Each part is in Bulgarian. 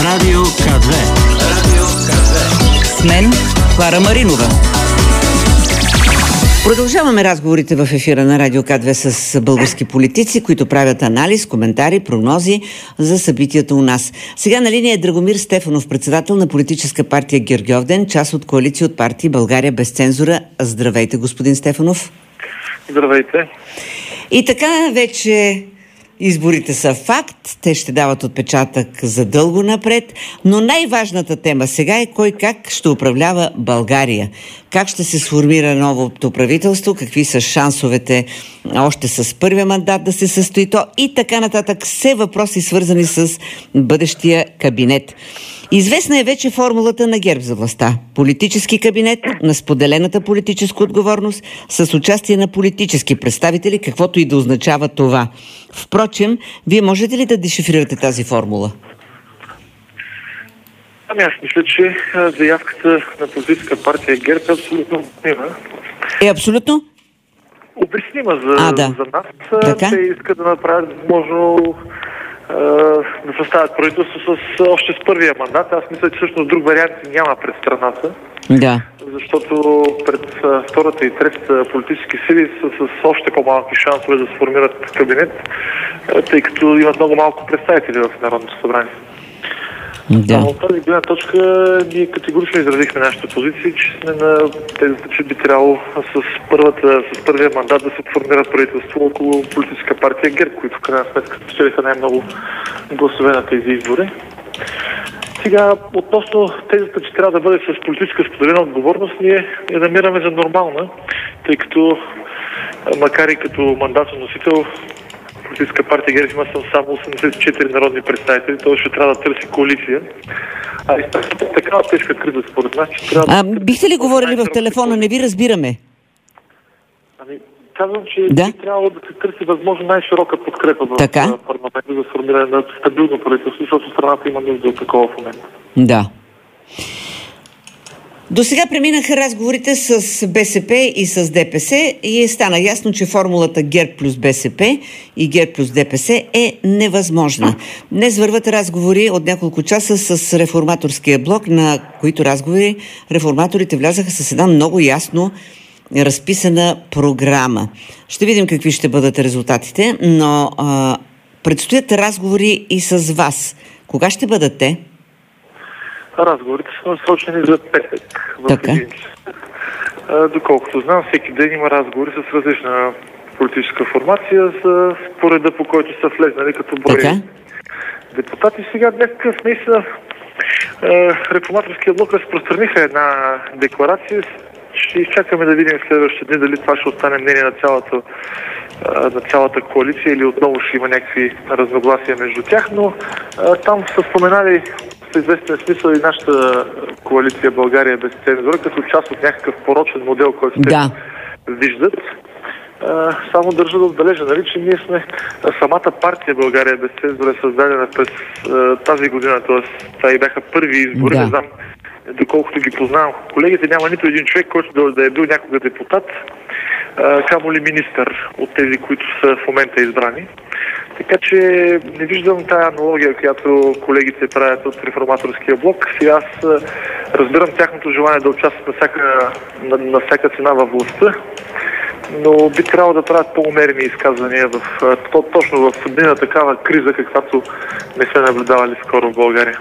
Радио К2. Радио К2. С мен Клара Маринова. Продължаваме разговорите в ефира на Радио К2 с български политици, които правят анализ, коментари, прогнози за събитията у нас. Сега на линия е Драгомир Стефанов, председател на политическа партия Гергьовден, част от коалиция от партии България без цензура. Здравейте, господин Стефанов. Здравейте. И така вече изборите са факт, те ще дават отпечатък за дълго напред, но най-важната тема сега е кой как ще управлява България. Как ще се сформира новото правителство, какви са шансовете още с първия мандат да се състои то и така нататък. Все въпроси свързани с бъдещия кабинет. Известна е вече формулата на ГЕРБ за властта. Политически кабинет на споделената политическа отговорност с участие на политически представители, каквото и да означава това. Впрочем, вие можете ли да дешифрирате тази формула? Ами аз мисля, че заявката на политическа партия ГЕРБ е абсолютно обяснима. Е абсолютно? Обяснима за нас. Така? Те искат да направят възможно да съставят правителство още с първия мандат. Аз мисля, че всъщност друг вариант няма пред страната. Да. Защото пред втората и третата политически сили са с още по-малки шансове да сформират кабинет, тъй като имат много малко представители в Народното събрание. Да. От тази гледна точка ние категорично изразихме нашата позиция, че сме на тезата, че би трябвало с първия мандат да се формира правителство около политическа партия ГЕРБ, които в крайна сметка спечелиха най-много гласове на тези избори. Сега, относно тезата, че трябва да бъде с политическа споделена отговорност, ние я намираме за нормална, тъй като макар и като мандатоносител политическа партия ГЕРБ има само 84 народни представители, т.е. ще трябва да търси коалиция. А изпращате такава тежка криза, според нас, че трябва да... Бихте ли говорили в телефона? Не ви разбираме. Ами, казвам, че би трябвало да се търси възможно най-широка подкрепа в парламента за сформиране на стабилно правителство, защото страната има нужда от такова в момента. Да. До сега преминаха разговорите с БСП и с ДПС и стана ясно, че формулата ГЕРБ плюс БСП и ГЕРБ плюс ДПС е невъзможна. Днес върват разговори от няколко часа с реформаторския блок, на които разговори реформаторите влязаха с една много ясно разписана програма. Ще видим какви ще бъдат резултатите, но предстоят разговори и с вас. Кога ще бъдат те? Разговорите са насочени за петък в един час. Доколкото знам, всеки ден има разговори с различна политическа формация по реда, по който са влезнали като брой депутати. Сега днес наистина реформаторския блок разпространиха една декларация. Ще изчакаме да видим в следващите дни дали това ще остане мнение на цялата коалиция или отново ще има някакви разногласия между тях, но там са споменали в известен смисъл и нашата коалиция България без цензура, като част от някакъв порочен модел, който те виждат. Само държа да отбележа, нали, че ние сме самата партия България без цензура е създадена през тази година, т.е. това и бяха първи избори, не знам доколкото ги познавам колегите, няма нито един човек, който да е бил някога депутат, камо ли министър от тези, които са в момента избрани. Така че не виждам тая аналогия, която колегите правят от реформаторския блок. Сега аз разбирам тяхното желание да участват на всяка цена във властта, но би трябвало да правят по-умерени изказвания точно в дни на такава криза, каквато не сме наблюдавали скоро в България.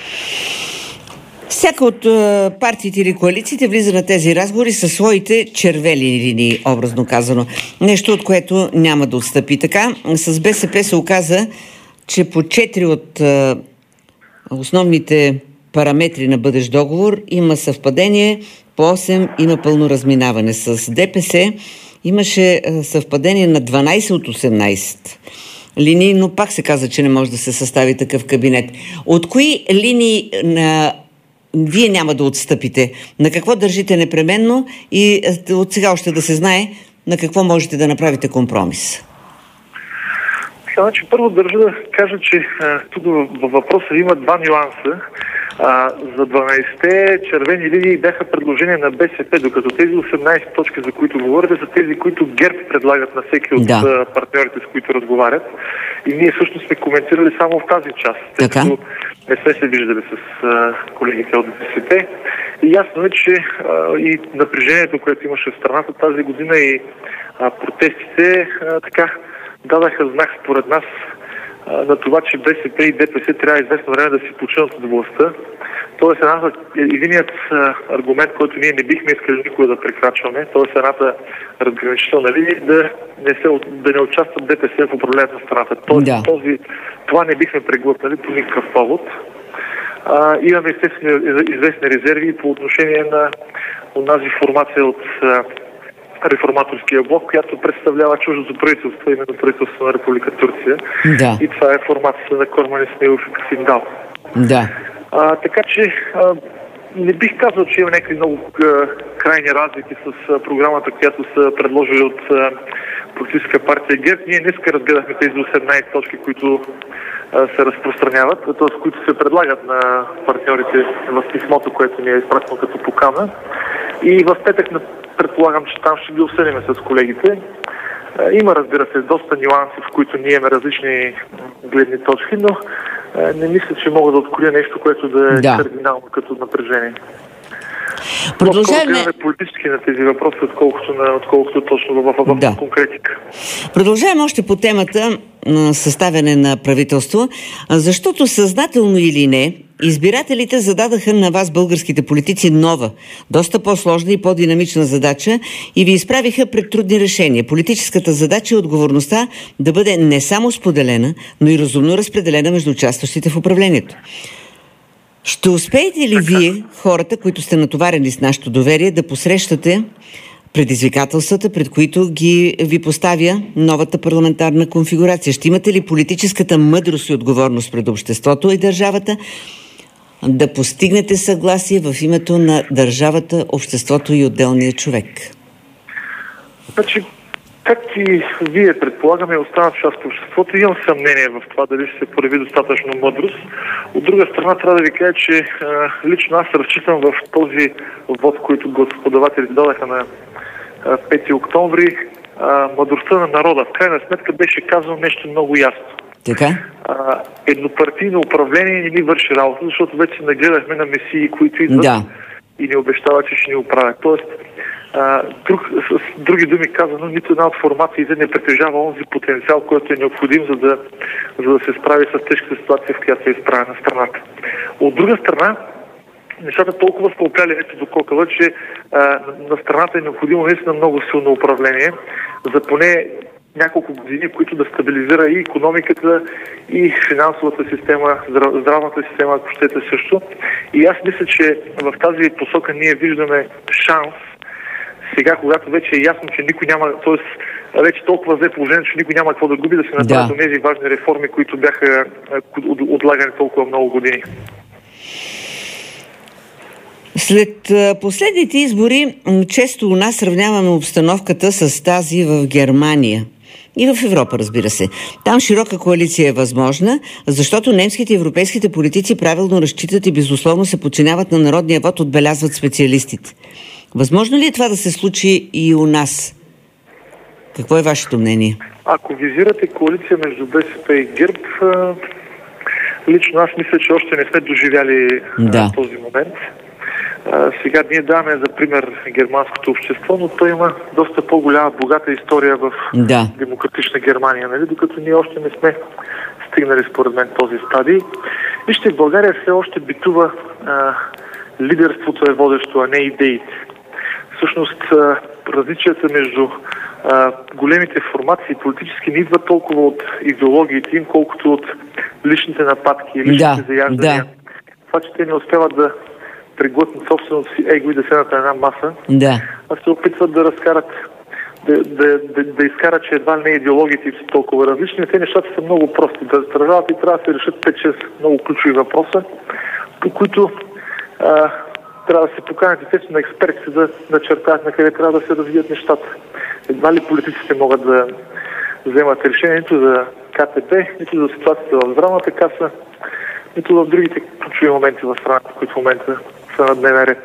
Всяка от партиите или коалициите влиза на тези разговори със своите червени линии, образно казано. Нещо, от което няма да отстъпи. Така, с БСП се оказа, че по 4 от основните параметри на бъдещ договор има съвпадение, по 8 има пълно разминаване. С ДПС имаше съвпадение на 12 от 18 линии, но пак се каза, че не може да се състави такъв кабинет. От кои линии вие няма да отстъпите? На какво държите непременно и от сега още да се знае на какво можете да направите компромис? Значи, първо държа да кажа, че тук във въпроса има два нюанса. За 12-те червени линии бяха предложения на БСП, докато тези 18 точки, за които говорите, са тези, които ГЕРБ предлагат на всеки от партньорите, с които разговарят. И ние всъщност сме коментирали само в тази част. Тъй като не сме се виждали с колегите от БСП. И ясно е, че и напрежението, което имаше в страната тази година и протестите така дадаха знак според нас на това, че БСП и ДПС трябва известно време да си починат от властта. Тоест единият аргумент, който ние не бихме искали никога да прекрачваме, т.е. едната разграничителна линия, да не участват ДПС в управлението на страната. Тоест това не бихме преглътнали по никакъв повод. Имаме естествено известни резерви по отношение на онази формация от реформаторския блок, която представлява чуждото правителство, именно правителство на Република Турция. Да. И това е формацията на Корман Исмаилов и Касим Дал. Да. Така че не бих казал, че има някакви много крайни разлики с програмата, която са предложили от политическа партия ГЕРБ. Ние днеска разгледахме тези 18 точки, които се разпространяват, т.е. които се предлагат на партньорите в писмото, което ни е изпратено като покана. И в петък предполагам, че там ще ги обсъдим с колегите. Има, разбира се, доста нюанси, в които ние имаме различни гледни точки, но не мисля, че мога да откроя нещо, което да е кардинално като напрежение. Продължаваме политически на тези въпроси, отколкото точно в конкретика. Продължаваме още по темата на съставяне на правителство, защото съзнателно или не, избирателите зададаха на вас, българските политици, нова, доста по-сложна и по-динамична задача и ви изправиха пред трудни решения. Политическата задача е отговорността да бъде не само споделена, но и разумно разпределена между участващите в управлението. Ще успеете ли вие, хората, които сте натоварени с нашето доверие, да посрещате предизвикателствата, пред които ви поставя новата парламентарна конфигурация? Ще имате ли политическата мъдрост и отговорност пред обществото и държавата да постигнете съгласие в името на държавата, обществото и отделния човек? Значи, както и вие предполагаме, останат част от обществото. Имам съмнение в това дали ще се прояви достатъчно мъдрост. От друга страна, трябва да ви кажа, че лично аз разчитам в този вод, който господавателите дадаха на 5 октомври, мъдростта на народа. В крайна сметка беше казано нещо много ясно. Така? Еднопартийно управление не ни върши работа, защото вече се нагледахме на месии, които идват и ни обещават, че ще ни оправят. Тоест, с други думи казано, нито една от формациите не притежава онзи потенциал, който е необходим, за да се справи с тежката ситуация, в която е изправена страната. От друга страна, нещата толкова са опряли вече до кокала, че на страната е необходимо наистина много силно управление за поне няколко години, които да стабилизира и икономиката, и финансовата система, здравната система, ако щете също. И аз мисля, че в тази посока ние виждаме шанс сега, когато вече е ясно, че никой няма, т.е. вече толкова взе положение, че никой няма какво да губи, да се направят тези важни реформи, които бяха отлагани толкова много години. След последните избори често у нас сравняваме обстановката с тази в Германия. И в Европа, разбира се. Там широка коалиция е възможна, защото немските и европейските политици правилно разчитат и безусловно се подчиняват на народния вод, отбелязват специалистите. Възможно ли е това да се случи и у нас? Какво е вашето мнение? Ако визирате коалиция между БСП и ГЕРБ, лично аз мисля, че още не сме доживяли този момент. Сега ние даваме за пример германското общество, но то има доста по-голяма, богата история в демократична Германия, нали? Докато ние още не сме стигнали според мен този стадий. Вижте, в България все още битува лидерството е водещо, а не идеите. Всъщност различията между големите формации политически не идват толкова от идеологиите им, колкото от личните нападки и личните заяждания. Това, че те не успяват да преглътнат собственото си его и да седнат на една маса, а се опитват да разкарат, да изкарат, че едва не идеологиите са толкова различни. Те нещата са много прости. Държавата и трябва да се решат 5-6 много ключови въпроса, по които трябва да се поканят естествено на експертите да начертаят на къде трябва да се развият нещата. Едва ли политиците могат да вземат решение нито за КТБ, нито за ситуацията в здравната каса, нито в другите ключови моменти в страната, които в момента са на дневен ред.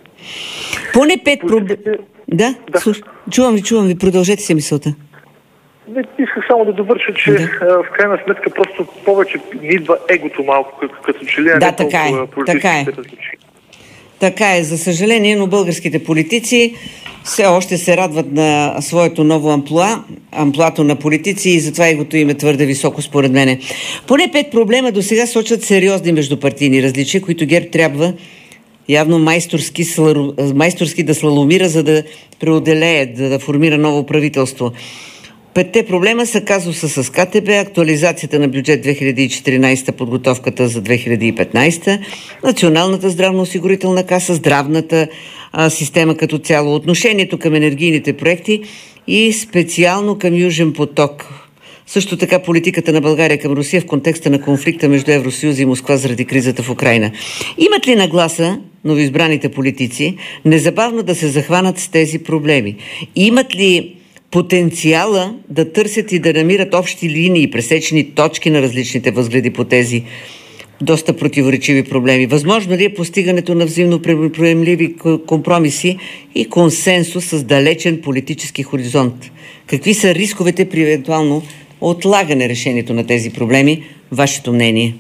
Поне 5 проблеми. Чувам ви, продължете се мисълта. Не исках само да довърша, че в крайна сметка просто повече ни идва егото малко, като че ли не толкова политическите различия. Така е, за съжаление, но българските политици все още се радват на своето ново амплуато на политици и затова егото им е твърде високо според мене. Поне 5 проблема до сега сочат сериозни междупартийни различия, които ГЕРБ трябва явно майсторски да слаломира, за да преодолее, да формира ново правителство. 5 проблема са казуса с КТБ, актуализацията на бюджет 2014, подготовката за 2015, Националната здравноосигурителна каса, здравната система като цяло, отношението към енергийните проекти и специално към Южен поток. Също така политиката на България към Русия в контекста на конфликта между Евросъюз и Москва заради кризата в Украйна. Имат ли нагласа новоизбраните политици незабавно да се захванат с тези проблеми? Имат ли потенциала да търсят и да намират общи линии, пресечни точки на различните възгледи по тези доста противоречиви проблеми? Възможно ли е постигането на взаимно приемливи компромиси и консенсус с далечен политически хоризонт? Какви са рисковете при евентуално отлагане решението на тези проблеми? Вашето мнение?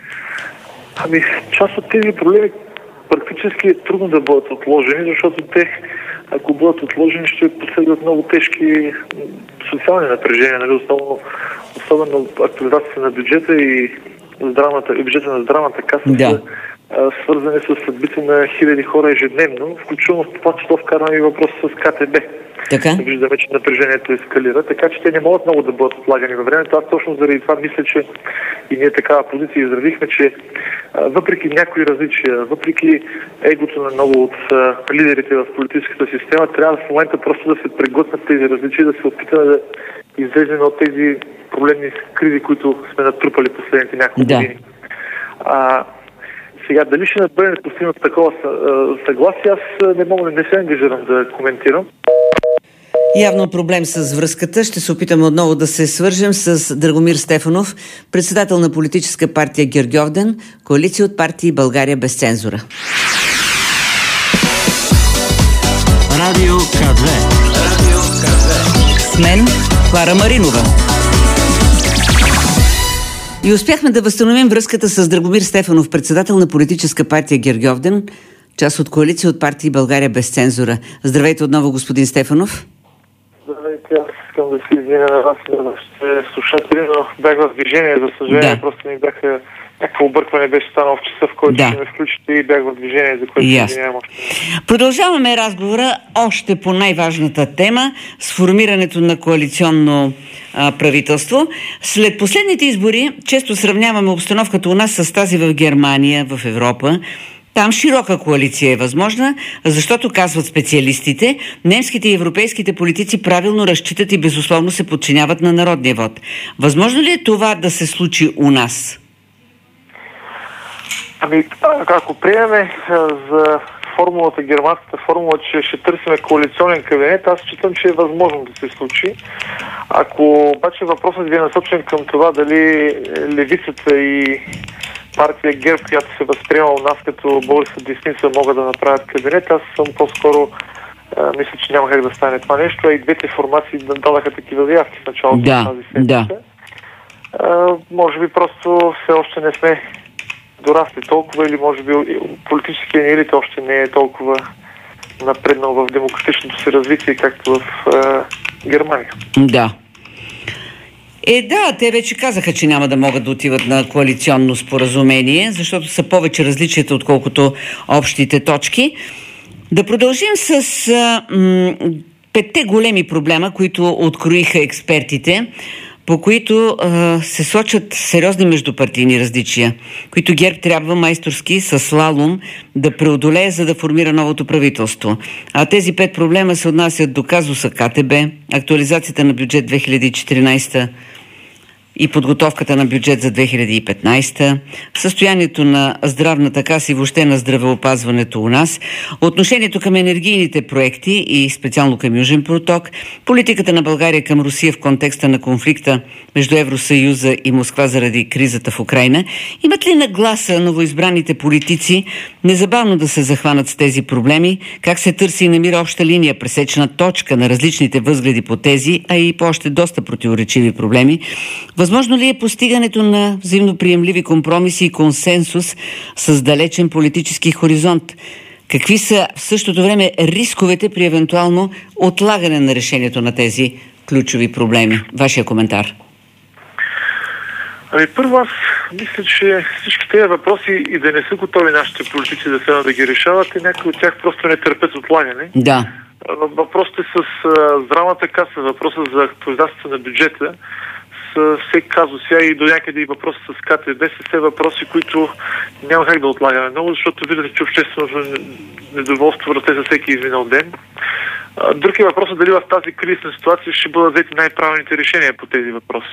Част от тези проблеми практически е трудно да бъдат отложени, защото те, ако бъдат отложени, ще последват много тежки социални напрежения, нали? Особено актуализацията на бюджета и бюджета на здравната каса са свързани с съдбите на хиляди хора ежедневно, включително в това число вкарваме и въпрос с КТБ. Така? Виждаме, че напрежението ескалира, така че те не могат много да бъдат отлагани във времето. Аз точно заради това мисля, че и ние такава позиция изразихме, че въпреки някои различия, въпреки егото на много от лидерите в политическата система, трябва в момента просто да се преглътнат тези различия, да се опитаме да излезем от тези проблемни кризи, които сме натрупали последните няколко години. Сега, дали ще бъде постигнато такова съгласие, аз не се ангажирам да коментирам. Явно проблем с връзката. Ще се опитаме отново да се свържем с Драгомир Стефанов, председател на политическа партия Гергьовден, коалиция от партии България без цензура. Радио К2. С мен Клара Маринова. И успяхме да възстановим връзката с Драгомир Стефанов, председател на политическа партия Гергьовден, част от коалиция от партии България без цензура. Здравейте отново, господин Стефанов. Здравейте, аз искам да се извиня на вас и на вашите слушатели, но бях в движение, за съжаление, просто ми бяха някакво объркване беше станало в часа, в който ще ме включите и бях в движение, за което се извинявам още. Продължаваме разговора още по най-важната тема – сформирането на коалиционно правителство. След последните избори често сравняваме обстановката у нас с тази в Германия, в Европа. Там широка коалиция е възможна, защото, казват специалистите, немските и европейските политици правилно разчитат и безусловно се подчиняват на народния вод. Възможно ли е това да се случи у нас? Ако приемем за формулата, германската формула, че ще търсим коалиционен кабинет, аз считам, че е възможно да се случи. Ако обаче въпросът ви е насочен към това дали левицата и партия ГЕРБ, която се възприема у нас като българска десница, могат да направят кабинет, аз съм по-скоро мисля, че няма как да стане това нещо, а и двете формации дадаха такива заявки в началото на тази седмица. Може би просто все още не сме дорасли толкова, или може би политическия ни елит още не е толкова напреднал в демократичното си развитие, както в Германия. Те вече казаха, че няма да могат да отиват на коалиционно споразумение, защото са повече различията, отколкото общите точки. Да продължим с 5 големи проблема, които откроиха експертите, по които се сочат сериозни междупартийни различия, които ГЕРБ трябва майсторски с слалом да преодолее, за да формира новото правителство. А тези 5 проблема се отнасят до казуса КТБ, актуализацията на бюджет 2014 и подготовката на бюджет за 2015, състоянието на здравната каса и въобще на здравеопазването у нас, отношението към енергийните проекти и специално към Южен поток, политиката на България към Русия в контекста на конфликта между Евросъюза и Москва заради кризата в Украйна. Имат ли нагласа новоизбраните политици незабавно да се захванат с тези проблеми? Как се търси и намира обща линия, пресечна точка на различните възгледи по тези, а и по още доста противоречиви проблеми? Възможно ли е постигането на взаимно приемливи компромиси и консенсус с далечен политически хоризонт? Какви са в същото време рисковете при евентуално отлагане на решението на тези ключови проблеми? Вашия коментар. Първо аз мисля, че всички тези въпроси и да не са готови нашите политици да седнат да ги решават, и някои от тях просто не търпят отлагане. Да. Въпросите с здравната каса, въпроса за актуализацията на бюджета, с всеки казус и до някъде и въпроса с КТБ са все въпроси, които няма как да отлагаме много, защото виждате, че общественото недоволство расте за всеки изминал ден. Друг е въпросът дали в тази кризисна ситуация ще бъдат взети най-правилните решения по тези въпроси.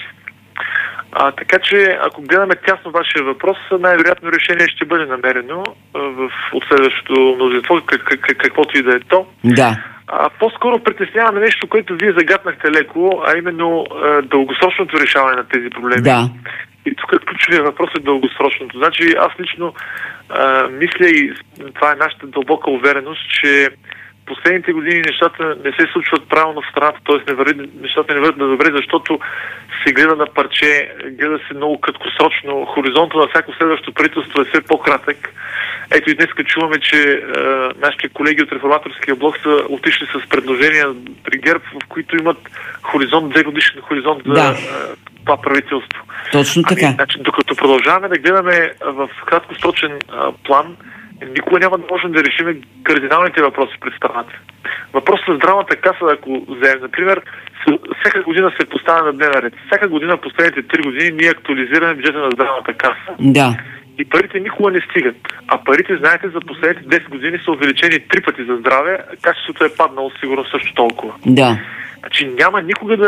Така че, ако гледаме тясно вашия въпрос, най-вероятно решение ще бъде намерено от следващото мнозинство, каквото и да е то. Да. По-скоро притесняваме нещо, което вие загатнахте леко, а именно дългосрочното решаване на тези проблеми. Да. И тук ключовият въпрос е дългосрочното. Значи аз лично мисля, и това е нашата дълбока увереност, че последните години нещата не се случват правилно в страната, т.е. нещата не върват на добре, защото се гледа на парче, гледа се много краткосрочно, хоризонта на всяко следващо правителство е все по-кратък. Ето и днес чуваме, че нашите колеги от реформаторския блок са отишли с предложения при ГЕРБ, в които имат хоризонт, 2-годишен хоризонт за това правителство. Точно така. Значи, докато продължаваме да гледаме в краткосрочен план, никога няма да можем да решим кардиналните въпроси пред страната. Въпросът за здравната каса, ако вземем, например, всяка година се поставя на дневен ред. Всяка година, последните 3 години, ние актуализираме бюджета на здравната каса. Да. И парите никога не стигат. А парите, знаете, за последните 10 години са увеличени 3 пъти за здраве, качеството е паднало сигурно също толкова. Да. Значи няма никога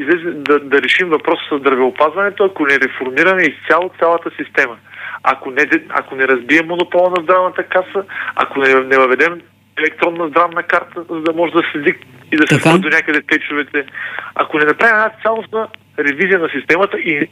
да решим въпроса с здравеопазването, ако не реформираме изцяло цялата система. Ако не разбием монопола на здравната каса, ако не въведем електронна здравна карта, за да може да следи и да се спрат до някъде течовете, ако не направим една цялостна ревизия на системата и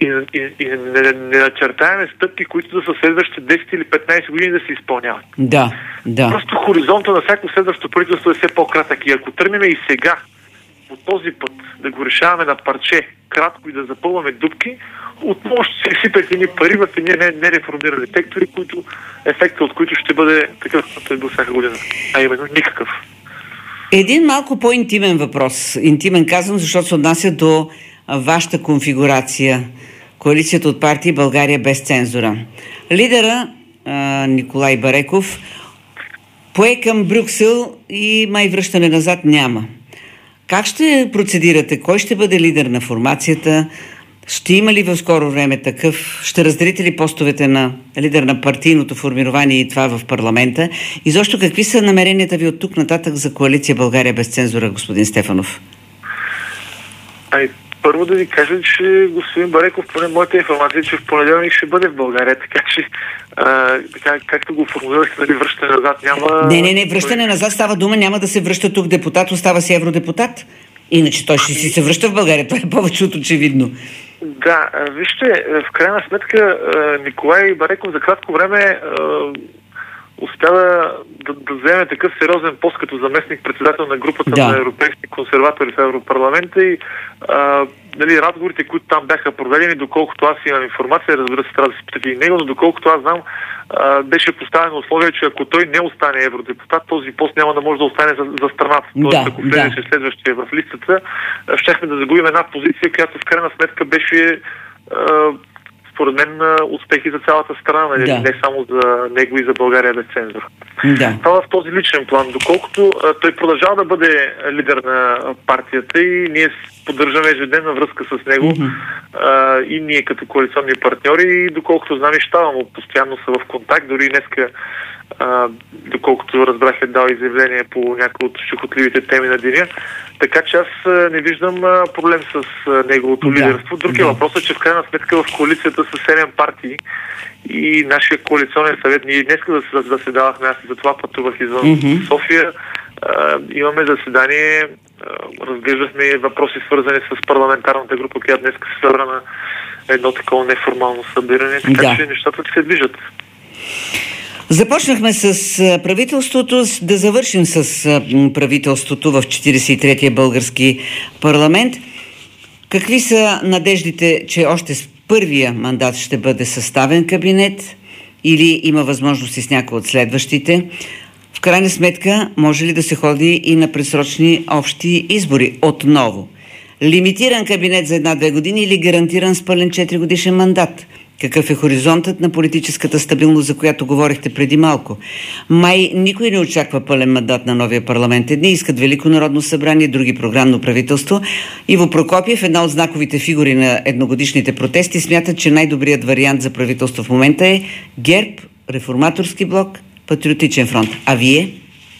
не начертаем стъпки, които да са следващите 10 или 15 години да се изпълняват. Да. Просто хоризонта на всяко следващо правителство е все по-кратък. И ако тръгнем и сега по този път да го решаваме на парче, кратко и да запълваме дупки, отново ще се сипят едни пари в едни нереформирани сектори, ефектът от които ще бъде такъв, какъвто е бил всяка година. А именно никакъв. Един малко по-интимен въпрос. Интимен казвам, защото се отнася до вашата конфигурация. Коалицията от партии България без цензура. Лидера Николай Бареков пое към Брюксел и май връщане назад няма. Как ще процедирате? Кой ще бъде лидер на формацията? Ще има ли в скоро време такъв? Ще разделите ли постовете на лидер на партийното формирование и това в парламента? И защо какви са намеренията ви от тук нататък за коалиция България без цензура, господин Стефанов? Първо да ви кажа, че господин Бареков, поне моята информация, че в понеделник ще бъде в България, така че както го формулирахте, нали, връщане назад няма... Не, връщане назад става дума, няма да се връща тук депутат, остава си евродепутат. Иначе той ще си се връща в България, това е повече от очевидно. Да, вижте, в крайна сметка Николай Бареков за кратко време успя да вземе такъв сериозен пост като заместник-председател на групата на европейски консерватори в Европарламента и разговорите, които там бяха проведени, доколкото аз имам информация, разбира се, трябва да се питате и него, но доколкото аз знам, беше поставено условие, че ако той не остане евродепутат, този пост няма да може да остане за страната. Тоест, ако влезеше следващия в листата, щяхме да загубим една позиция, която в крайна сметка беше според мен успехи за цялата страна, не само за него и за България без цензура. Това в този личен план, доколкото той продължава да бъде лидер на партията и ние поддържаме ежедневна връзка с него и ние като коалиционни партньори и доколкото знам и щаба му постоянно са в контакт, дори днеска доколкото разбрах е дал изявление по някои от щекотливите теми на деня. Така че аз не виждам проблем с неговото лидерство. Друг е въпросът, че в крайна сметка в коалицията са 7 партии и нашия коалиционен съвет, ние днес да се давахме, аз за това пътувах извън София, имаме заседание, разглеждахме въпроси свързани с парламентарната група, която днес се събра на едно такова неформално събиране, така че нещата се движат. Започнахме с правителството, да завършим с правителството в 43-я български парламент. Какви са надеждите, че още с първия мандат ще бъде съставен кабинет или има възможности с някои от следващите? В крайна сметка, може ли да се ходи и на предсрочни общи избори отново? Лимитиран кабинет за 1-2 години или гарантиран с пълен 4-годишен мандат? Какъв е хоризонтът на политическата стабилност, за която говорихте преди малко? Май никой не очаква пълен мандат на новия парламент. Едни искат Велико народно събрание, други програмно правителство. Иво Прокопиев, една от знаковите фигури на едногодишните протести, смята, че най-добрият вариант за правителство в момента е ГЕРБ, Реформаторски блок, Патриотичен фронт. А вие?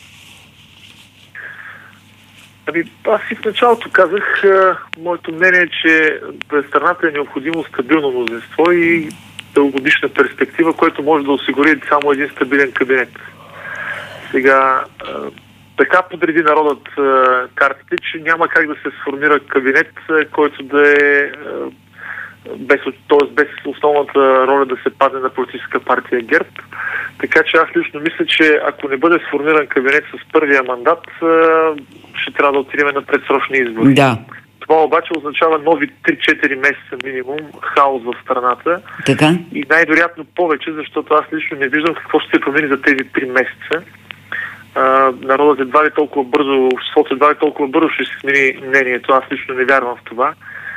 Аз и в началото казах, моето мнение е, че през страната е необходимо стабилно мнозинство и дългогодишна перспектива, което може да осигури само един стабилен кабинет. Сега, така подреди народът картите, че няма как да се сформира кабинет, който да е без основната роля да се падне на политическа партия ГЕРБ. Така че аз лично мисля, че ако не бъде сформиран кабинет с първия мандат, ще трябва да отидем на предсрочни избори. Да. Това обаче означава нови 3-4 месеца минимум хаос в страната. Така? И най-вероятно повече, защото аз лично не виждам какво ще се промени за тези 3 месеца. Народът едва ли толкова бързо, обществото едва ли толкова бързо ще се смени мнението. Аз лично не вярвам в това.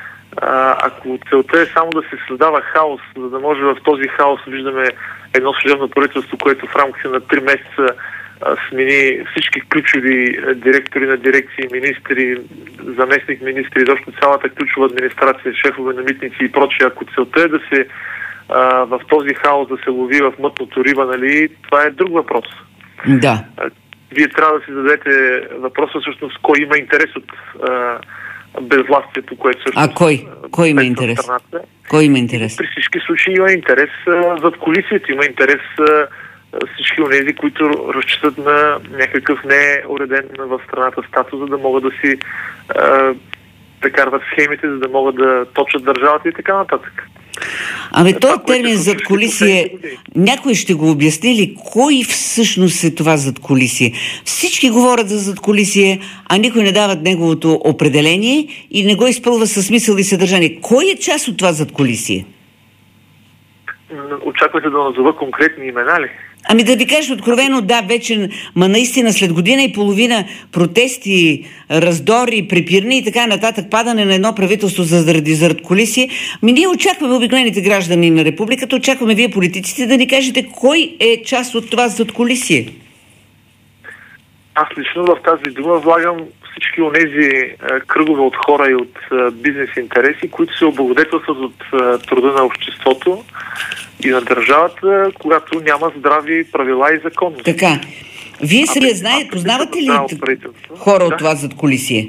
Ако целта е само да се създава хаос, за да може в този хаос виждаме едно служебно правителство, което в рамките на 3 месеца смени всички ключови директори на дирекции, министри, заместник министри, изобщо цялата ключова администрация, шефове на митници и прочее. Ако целта е да се в този хаос да се лови в мътното риба, нали, това е друг въпрос. Да. Вие трябва да си зададете въпроса всъщност кой има интерес от безвластието, което всъщност... Кой има интерес? Кой има интерес? При всички случаи има интерес зад кулисията, има интерес всички онези, които разчитат на някакъв неуреден в страната статус, за да могат да си прекарват схемите, за да могат да точат държавата и така нататък. Този термин задкулисие, някой ще го обясни ли? Кой всъщност е това задкулисие? Всички говорят за задкулисие, а никой не дава неговото определение и не го изпълва със смисъл и съдържание. Кой е част от това задкулисие? Очаквате да назова конкретни имена ли? Да ви кажа откровено, да, вече, наистина след година и половина протести, раздори, препирни и така нататък, падане на едно правителство заради задкулисие, ние очакваме обикновените граждани на републиката, очакваме вие политиците да ни кажете кой е част от това задкулисие. Аз лично в тази дума влагам всички онези кръгове от хора и от бизнес интереси, които се облагодетелстват от труда на обществото и на държавата, когато няма здрави правила и законност. Така. Вие познавате ли хора от това задкулисие?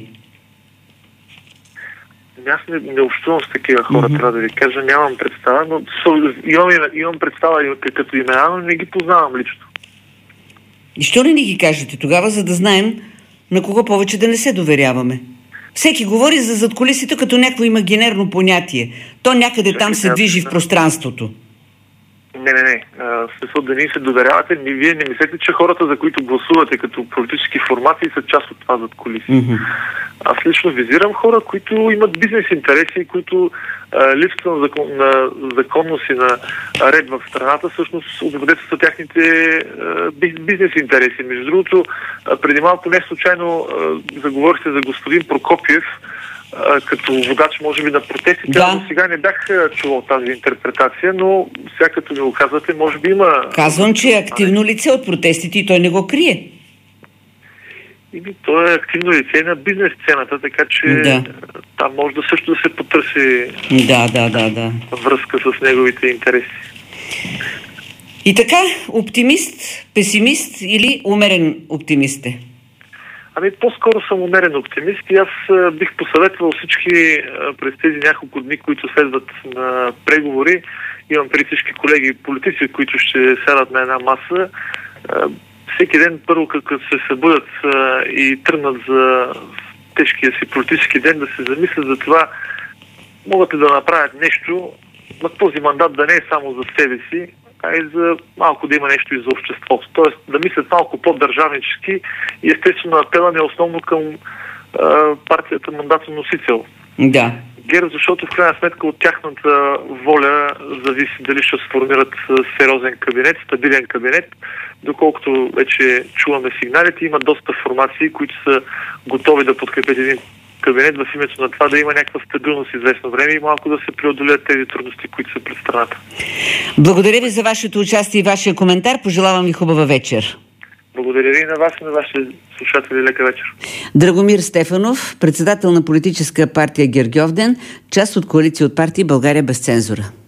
Аз не общувам с такива хора, трябва да ви кажа. Нямам представа, но имам представа като имена, но не ги познавам лично. И що ли не ги кажете тогава, за да знаем на кого повече да не се доверяваме? Всеки говори за задкулисието като някакво имагинерно понятие. То някъде там се движи в пространството. Не. Смисъл да ни се доверявате. Вие не мислете, че хората, за които гласувате като политически формации, са част от това задкулисие. Аз лично визирам хора, които имат бизнес интереси, които липсата на законност и на ред в страната всъщност облагодетелстват тяхните бизнес интереси. Между другото, преди малко не случайно заговорихте за господин Прокопиев, като водач, може би, на протестите, но сега не бях чувал тази интерпретация, но сега като ми го казвате, може би има... Казвам, че е активно лице от протестите и той не го крие. Той е активно лице на бизнес сцената, така че там може да също да се потърси връзка с неговите интереси. И така, оптимист, песимист или умерен оптимист е? По-скоро съм умерен оптимист и аз бих посъветвал всички през тези няколко дни, които следват на преговори. Имам при всички колеги политици, които ще сядат на една маса. Всеки ден, първо като се събудят и тръгнат за тежкия си политически ден, да се замислят за това, могат ли да направят нещо, но този мандат да не е само за себе си, а и за малко да има нещо и за обществото. Тоест да мислят малко по-държавнически и естествено апела не е основно към партията мандатоносител. Да. ГЕРБ, защото в крайна сметка от тяхната воля зависи дали ще сформират сериозен кабинет, стабилен кабинет. Доколкото вече чуваме сигналите, има доста формации, които са готови да подкрепят един кабинет в името на това да има някаква стабилност известно време и малко да се преодолеят тези трудности, които са пред страната. Благодаря ви за вашето участие и вашия коментар. Пожелавам ви хубава вечер. Благодаря ви и на вас и на вашите слушатели. Лека вечер. Драгомир Стефанов, председател на политическа партия Гергьовден, част от коалиция от партии България без цензура.